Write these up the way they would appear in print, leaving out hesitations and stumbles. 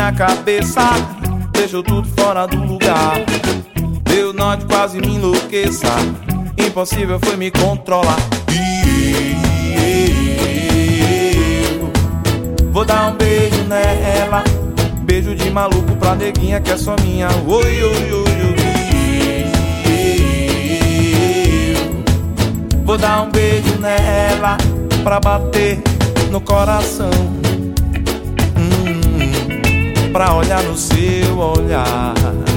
minha cabeça, deixou tudo fora do lugar. Deu nó de quase me enlouqueça, impossível foi me controlar. Vou dar um beijo nela, beijo de maluco pra neguinha que é só minha. Oi, oi, oi, oi. Vou dar um beijo nela pra bater no coração, pra olhar no seu olhar,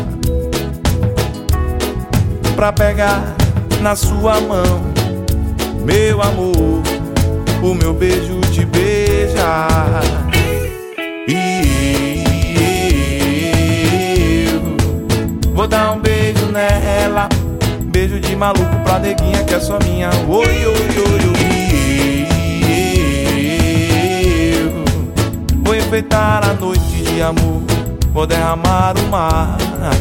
pra pegar na sua mão, meu amor, o meu beijo te beijar. E eu vou dar um beijo nela, beijo de maluco pra neguinha que é só minha. Oi, oi, oi, oi. Eu vou enfeitar a noite de amor, vou derramar o mar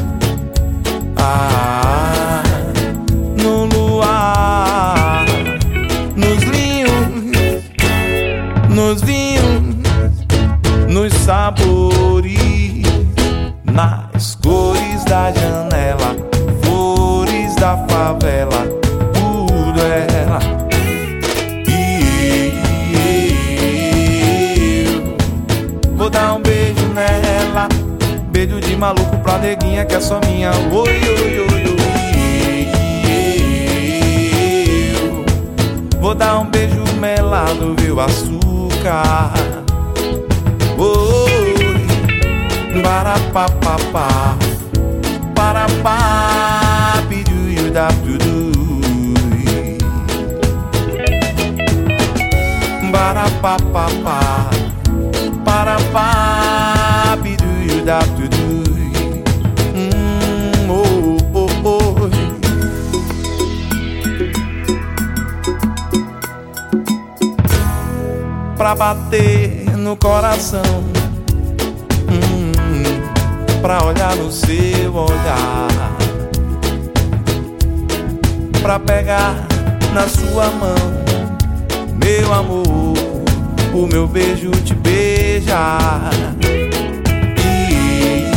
no luar, nos linhos, nos vinhos, nos sabores, nas cores da janela, flores da favela, tudo ela. E eu vou dar um beijo nela, beijo de maluco pra neguinha que é só minha. Oi, oi, oi, oi. Eu vou dar um beijo melado, viu, açúcar. Oi, para pa pa pa, para pa, pidu you da tudo. Para pa pa pa, para pa, pidu you da tudo. Oh, oh, oh. Pra bater no coração, pra olhar no seu olhar, pra pegar na sua mão, meu amor, o meu beijo te beijar. E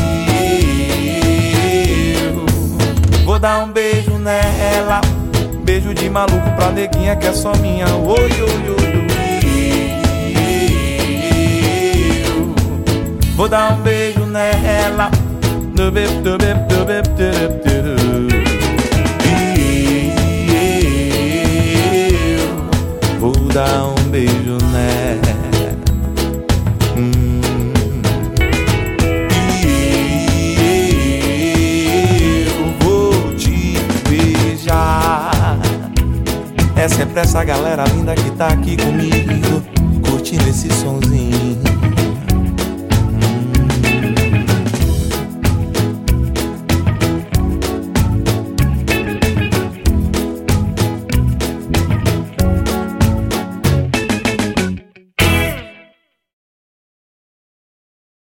eu vou dar um beijo nela, beijo de maluco pra neguinha que é só minha. Oi, oi, oi, oi. Vou dar um beijo nela, do bep, do bep, do bep, do bep, do. Eu vou dar um beijo nela, eu vou te beijar. É sempre essa galera linda que tá aqui comigo, curtindo esse sonzinho.